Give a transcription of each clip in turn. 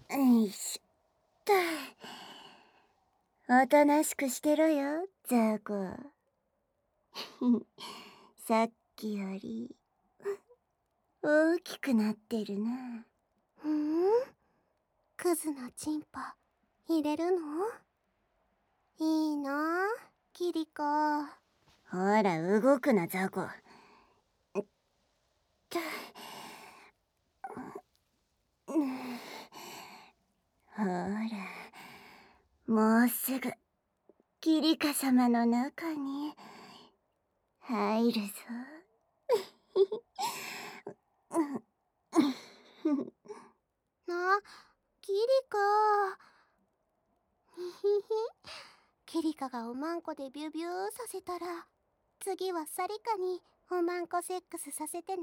いしょっと。おとなしくしてろよ、ザコ。さっきより大きくなってるな。 クズのチンポ入れるの？いいな、キリコ。 ほら、動くな、ザコ。ほら、もうすぐキリカ様の中に入るぞ。 な、キリカ。キリカがおまんこでビュビューさせたら、次はサリカにおまんこセックスさせてね。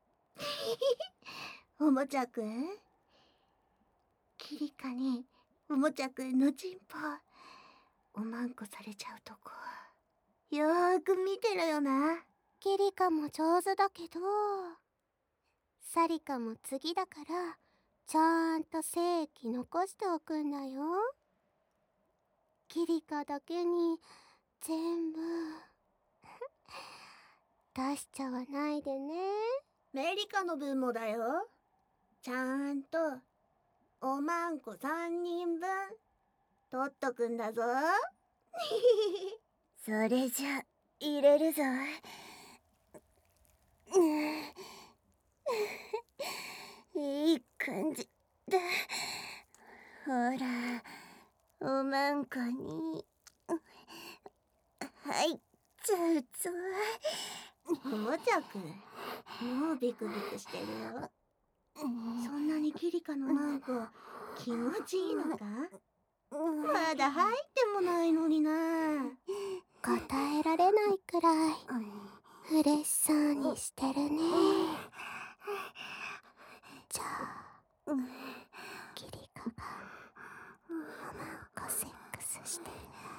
おもちゃくん、キリカにおもちゃくんのチンポおまんこされちゃうとこよーく見てろよな。 キリカも上手だけど、サリカも次だからちゃんと精液残しておくんだよ。キリカだけに全部出しちゃわないでね。 メリカの分もだよ。ちゃんとおまんこ3人分取っとくんだぞ。 それじゃ入れるぞ。いい感じだ。ほら、おまんこに入っちゃうぞ。 おもちゃくん、もうビクビクしてるよ。そんなにキリカのまんこ気持ちいいのか？まだ入ってもないのにな。 答えられないくらい嬉しそうにしてるね。じゃあキリカがおまんこセックスしてる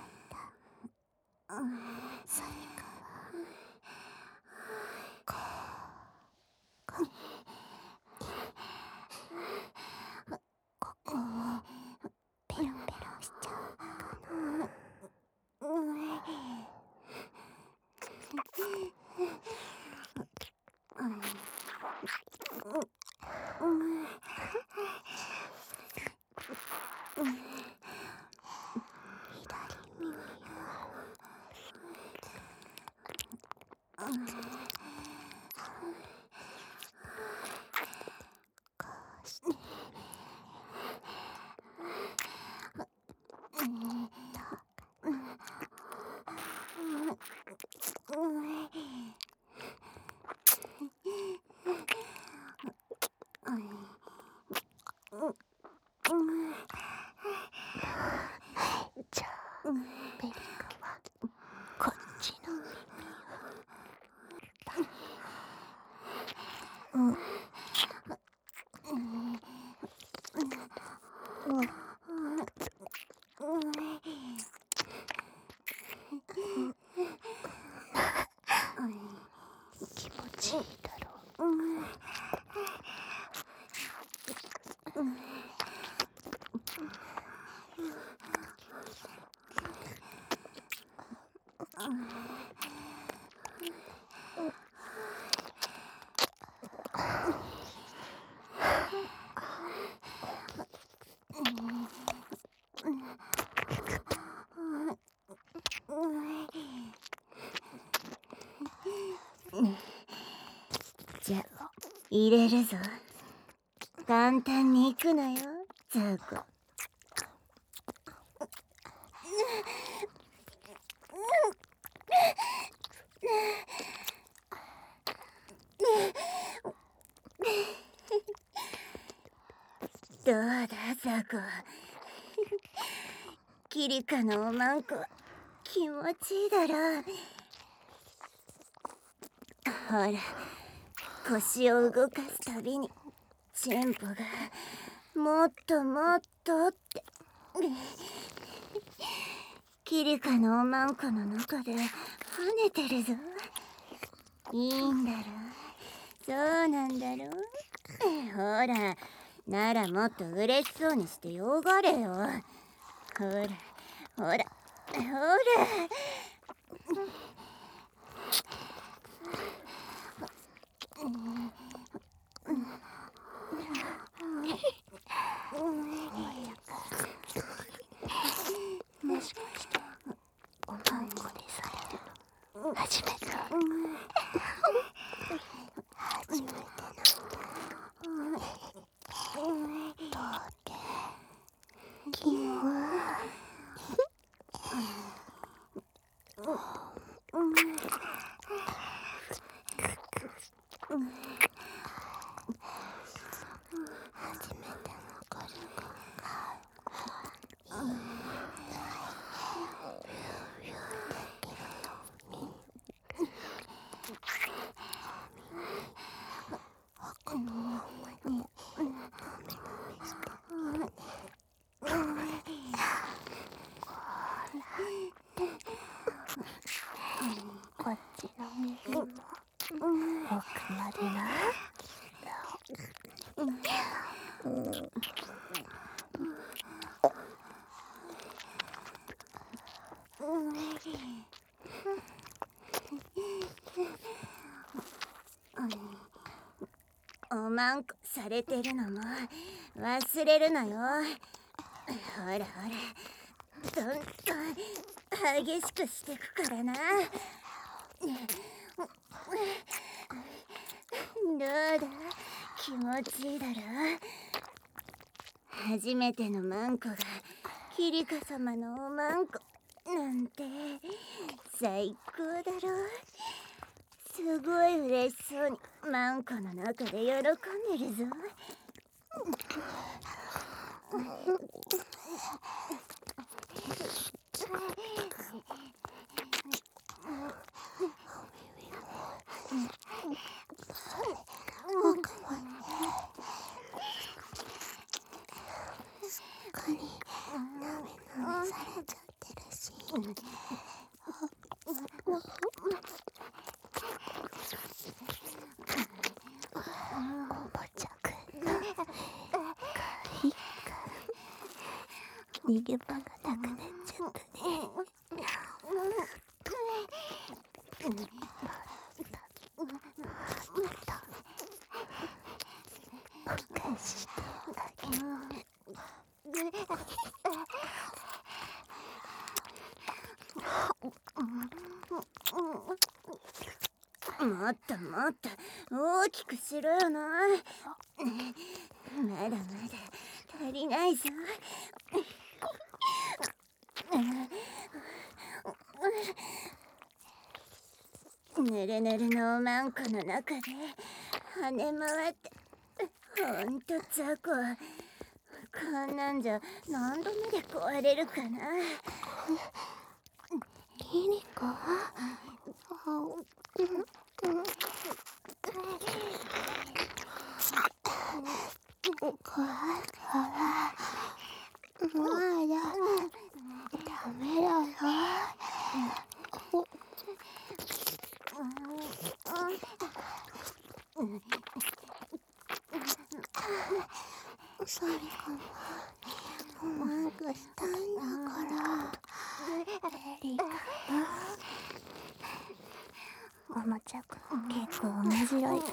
間、サリカはここをペロペロしちゃうかな。左耳をこうしてじゃあメリカはこっちの耳気持ちいいだろう。 じゃあ入れるぞ。簡単にいくなよ、ザコ。どうだ、ザコ。キリカのおまんこ気持ちいいだろう。ほら、腰を動かすたびにチンポがもっともっとってキリカのおまんこの中で跳ねてるぞ。いいんだろう、そうなんだろう。ほら、 ならもっと嬉しそうにしてよがれよ。ほらほらほら。 もしかしておまんこでされるの初めて？初めてなんだ。どうってキモ初めての子供がこっちの耳も奥までな。 おまんこされてるのも忘れるなよ。ほらほら、どんどん激しくしてくからな。どうだ、気持ちいいだろ。初めてのマンコがキリカ様のおまんこなんて最高だろ。すごい嬉しそうにマンコの中で喜んでるぞ。 すっかりなめなめされちゃってるし、おもちゃくんがかわいいから逃げ場がなくなっちゃったね。お菓子とあげる。 もっともっと大きくしろよな。まだまだ足りないぞ。ぬるぬるのおまんこの中で跳ね回ってほんと雑魚。こんなんじゃ何度目で壊れるかな。 キリコ怖いからまだダメだよ。サリカもおまんこしたんだからいいかな。おもちゃくん結構面白いから。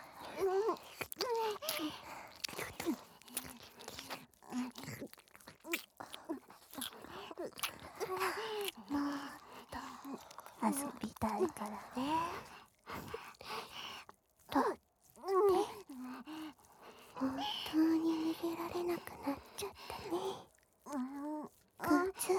もっと遊びたいからね。だって本当に逃げられなくなっちゃったね。グツ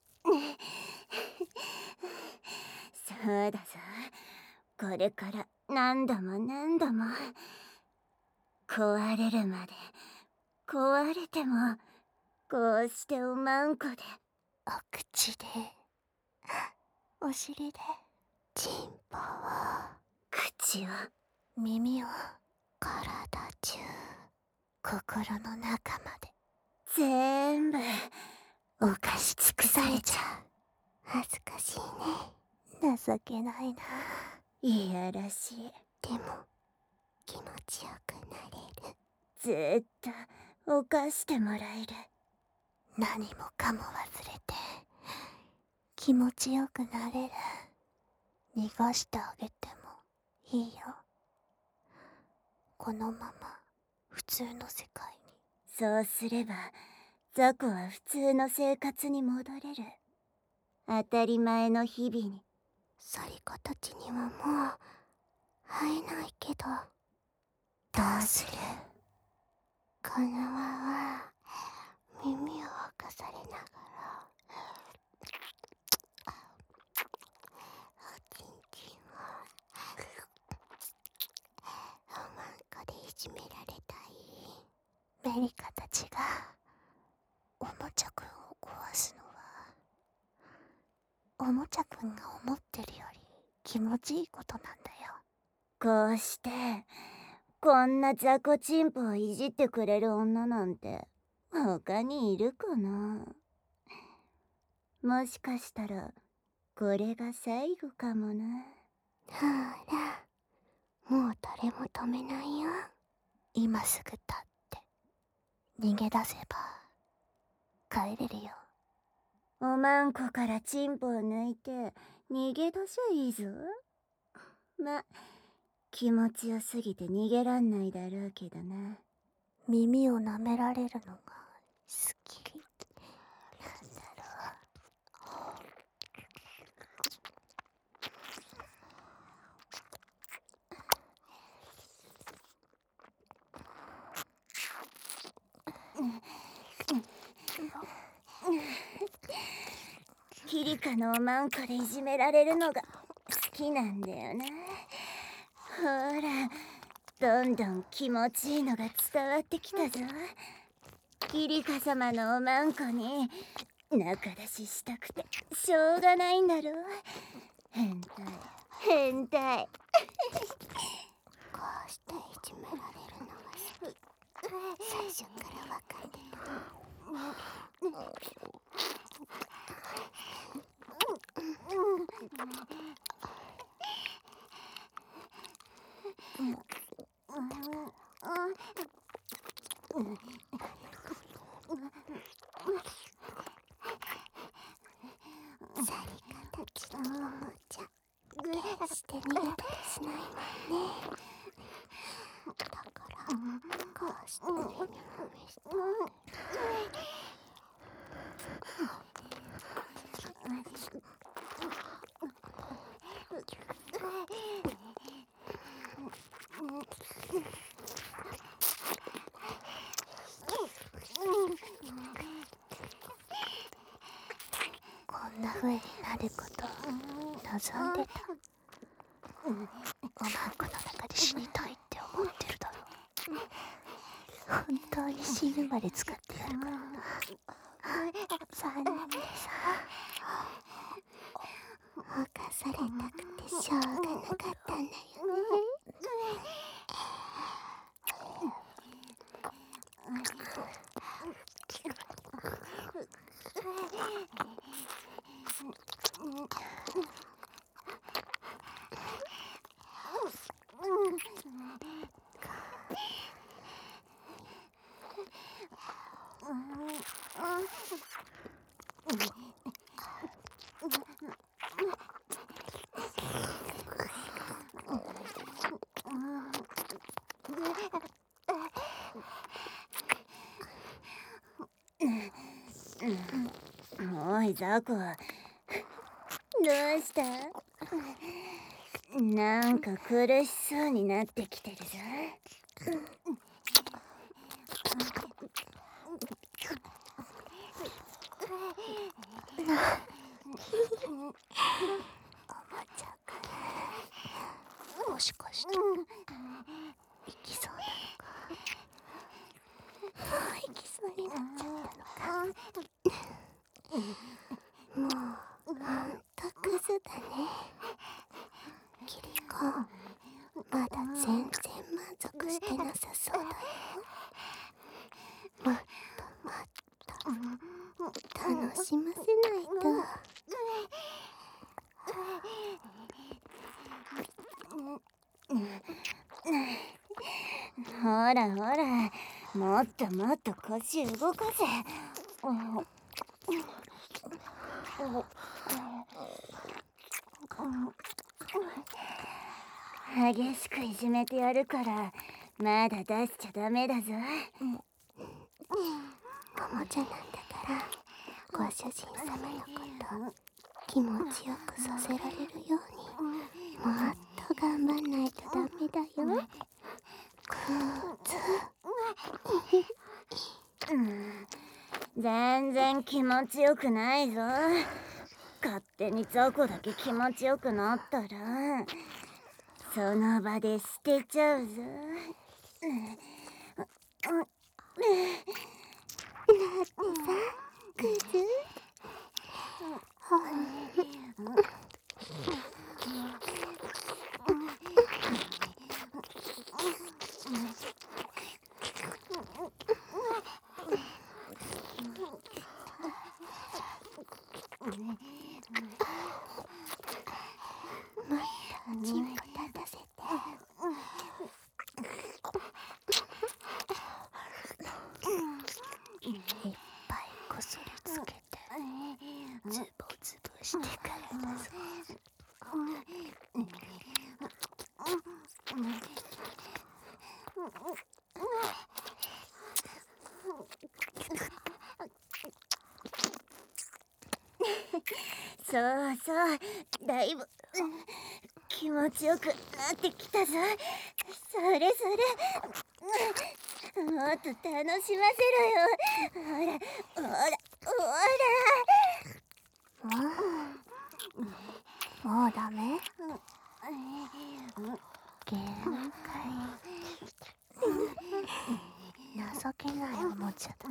そうだぞ。これから何度も何度も壊れるまで壊れてもこうしておまんこでお口でお尻でチンポを口を耳を体中心の中まで全部犯し尽くされちゃう。恥ずかしいね。情けないな。 いやらしい。 でも気持ちよくなれる。 ずーっと犯してもらえる。 何もかも忘れて気持ちよくなれる。逃がしてあげてもいいよ。このまま普通の世界に。 そうすればザコは普通の生活に戻れる。当たり前の日々に。 サリカたちにはもう会えないけど、どうする？このまま耳をかされながらおちんちんをおまんこでいじめられたい。メリカたちがおもちゃくんを壊すのは、おもちゃくんが思ってるより気持ちいいことなんだよ。 こうしてこんなザコチンポをいじってくれる女なんて他にいるかな。もしかしたらこれが最後かもな。 ほら、もう誰も止めないよ。今すぐ立って逃げ出せば帰れるよ。 おまんこからチンポを抜いて逃げ出しゃいいぞ。ま、気持ちよすぎて逃げらんないだろうけどな。 耳を舐められるのが好きなんだろキリカのおまんこでいじめられるのが好きなんだよな。ほら、どんどん気持ちいいのが伝わってきたぞ。キリカ様のおまんこに仲出ししたくてしょうがないんだろ。変態変態。 こうしていじめられるのが好き。最初から分かってサリカたちのおもちゃ決して逃げたりしないもんね。だからこうしてねぎ試してこんな風になることを望んでた。おまんこの中で死にたいって思ってるだろ。本当に死ぬまで使ってやるからな。3人でさ、犯されたくてしょうがなかったんだよね。 おいザコ、どうした？なんか苦しそうになってきてるぞ。 おもちゃくん、もしかして行きそうなのか？行きそうになっちゃったのか？もうほんとクズだね。キリコ、まだ全然満足してなさそうだよ。もっともっと楽しませないと。 ほらほら、もっともっと腰動かせ。激しくいじめてやるから、まだ出しちゃダメだぞ。 おもちゃなんだからご主人様のこと気持ちよくさせられるようにもっと頑張んないとダメだよ。 全然気持ちよくないぞ。勝手に雑魚だけ気持ちよくなったらその場で捨てちゃうぞ。 クズチンポ立たせて。いっぱいこすりつけてズボズボしてからだぞ。 そうそう、だいぶ気持ちよくなってきたぞ。それそれ、もっと楽しませろよ。ほらほらほら。 もうダメ？限界。情けないおもちゃだ。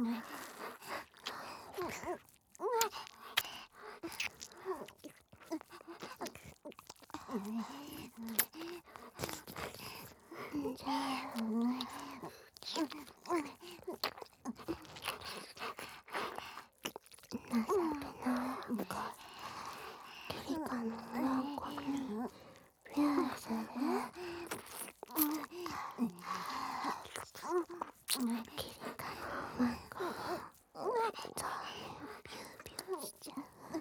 じゃあなんかキリカのワンコにビューする？キリカのワンコそうね、ビュービューしちゃう。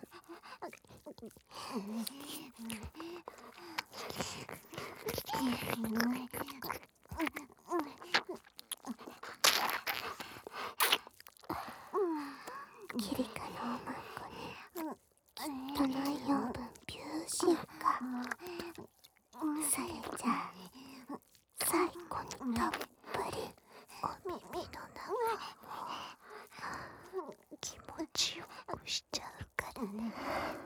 キリカのおまんこにきっとない養分ビューしようか。それじゃあ最後にたっぷりお耳の中を気持ちよくしちゃうからね。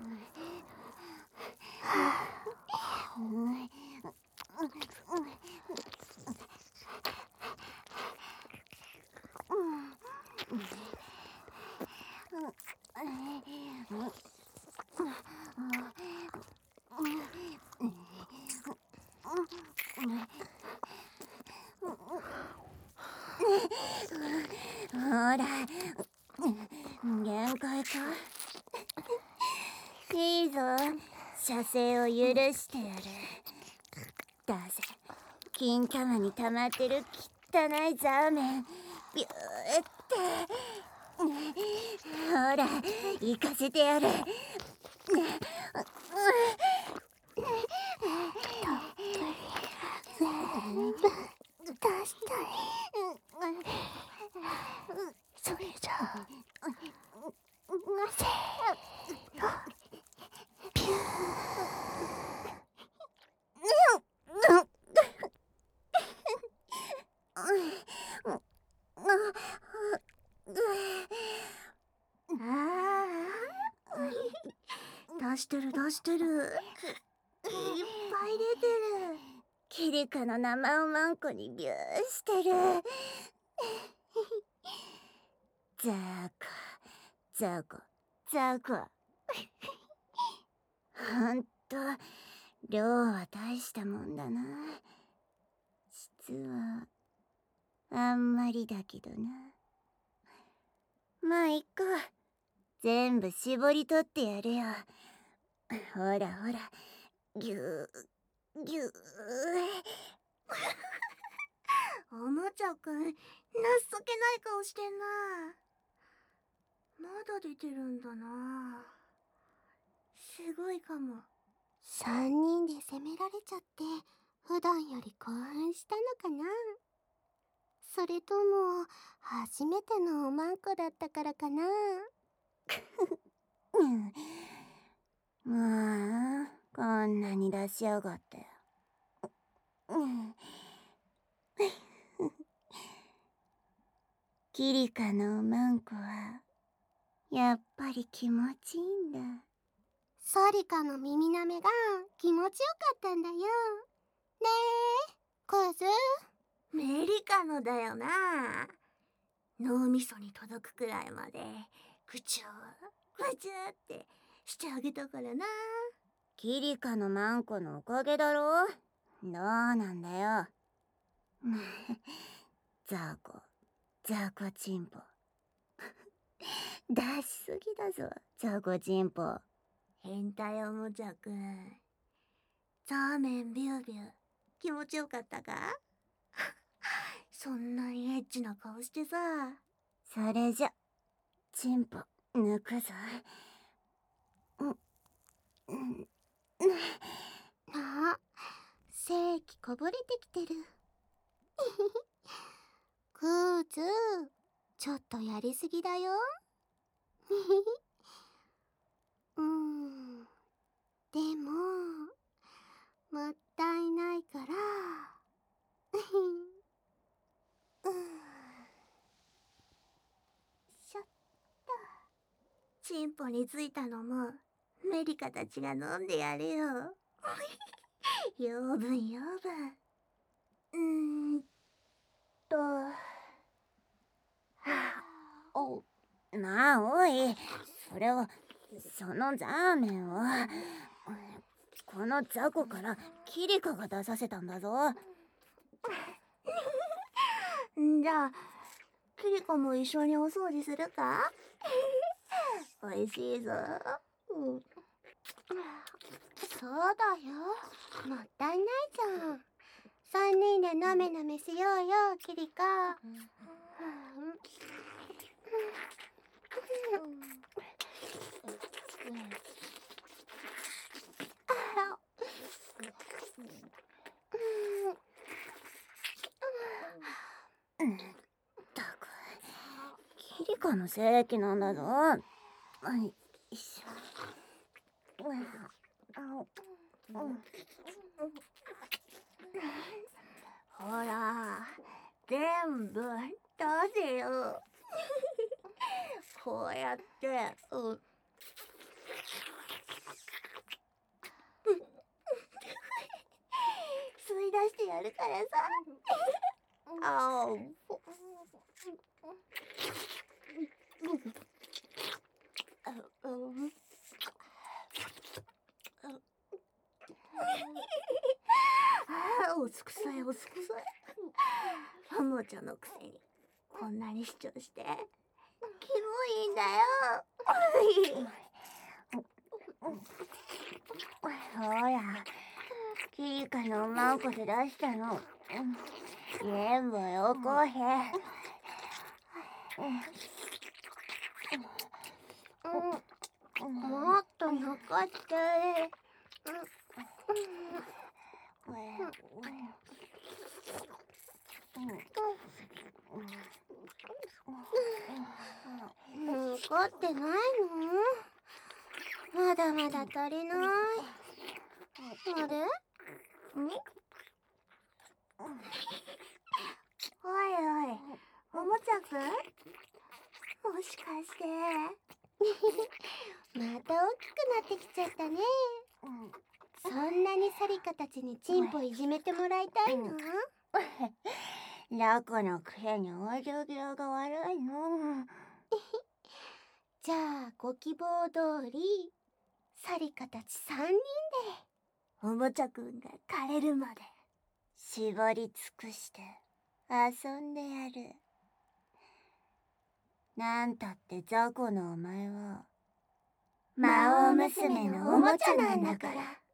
ほら、限界か。いいぞ、射精を許してやる。だぜ、金玉に溜まってる汚いザーメンビューって。ほら、行かせてやる。 出したい。それじゃあせーのピュー。 出してる出してる。いっぱい出てる。 キリカの生おまんこにビューしてる。ザコザコザコ。ほんと量は大したもんだな。質はあんまりだけどな。まあいっか、全部絞り取ってやるよ。ほらほら、ぎゅーぎゅー。 おもちゃくん、情けない顔してんな。まだ出てるんだな。すごいかも。 3人で責められちゃって普段より興奮したのかな。それとも初めてのおまんこだったからかな。 もうこんなに出しやがって。キリカのおまんこはやっぱり気持ちいいんだ。 サリカの耳なめが気持ちよかったんだよ。ねえ、クズ。 メリカのだよな。脳みそに届くくらいまでぐちゅぐちゅってしてあげたからな。 キリカのまんこのおかげだろ。どうなんだよ。ザコチンポ。出しすぎだぞ、ザコチンポ。 変態おもちゃくん。ザーメンビュービュー、気持ちよかったか？そんなにエッチな顔してさ。 それじゃ、チンポ、抜くぞ。 あ、精気こぼれてきてる。クズ、ちょっとやりすぎだよ。でも、もったいないから。しょっと。 チンポについたのもメリカたちが飲んでやるよ。養分養分。 おい、それはそのザーメンはこのザコからキリカが出させたんだぞ。 じゃあキリコも一緒にお掃除するか？おいしいぞ。 そうだよ。もったいないじゃん。3人でなめなめしようよ、キリカ。 ったく、キリカの精液なんだぞ。よいしょ。 ほら、全部出せよ。こうやって、吸い出してやるからさ。おすくさいおすくさい。おもちゃのくせにこんなに主張してキモいんだよ。 ほら、キリカのまんこで出したの全部よこへ。 もっと残って。残ってないの？まだまだ足りない。あれ？ おいおい、おもちゃくん？もしかしてまた大きくなってきちゃったね。そんなにサリカたちにチンポいじめてもらいたいの？ ラコのくせにお行儀が悪いの。 じゃあご希望通りサリカたち3人でおもちゃくんが枯れるまで絞り尽くして遊んでやる。なんたってザコのお前は魔王娘のおもちゃなんだから。